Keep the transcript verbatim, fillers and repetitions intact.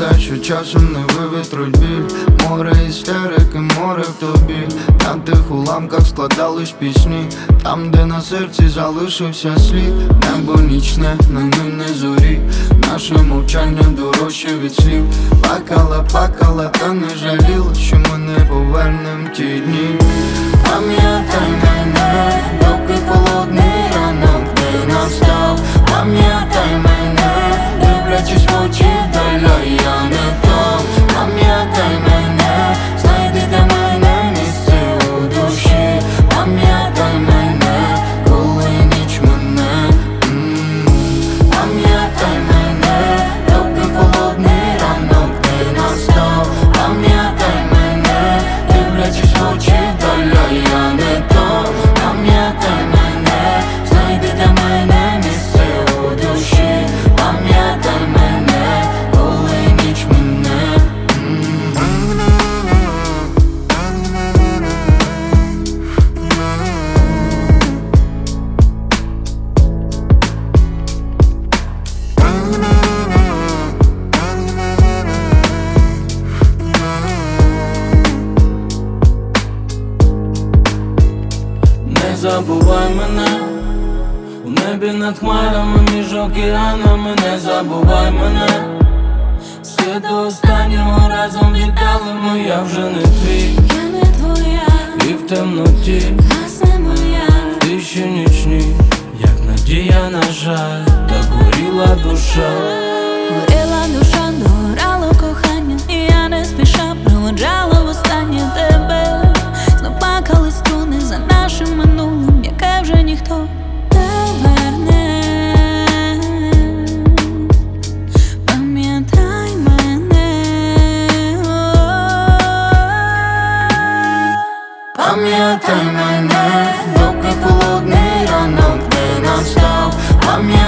те, що часом не вивітруть біль. Море істерики, море в тобі. На тих уламках складались пісні, там, де на серці залишився слід. Небо нічне, на ним не зорі. Наше мовчання дорожче від слів. Плакала, плакала, та не жаліла, що ми не повернем ті дні. Пам'ятай мене, доки холодний ранок не настав. Пам'ятай мене, дивлячись в очі доля, я не там. Пам'ятай мене, знайди для мене місце у душі. Пам'ятай мене, коли ніч мене. Пам'ятай мене, доки холодний ранок не настав. Пам'ятай мене, дивлячись в очі доля, я не там. Пам'ятай мене, знайди для мене місце у душі. Пам'ятай мене, коли ніч мене. Не забувай мене, у небі над хмарами, між океанами, не забувай мене. Все до останнього разом літали, я вже не твій, Я не твоя, і в темноті гасне моя. в тиші нічній, як надія, на жаль, так горіла душа. Горіла душа, догорало кохання, і я не спіша проводжала востаннє тебе. Знов плакали струни за нашим минулим, яке вже ніхто не верне. Пам'ятай мене, Пам'ятай мене, доки холодний ранок не настав. Пам'ятай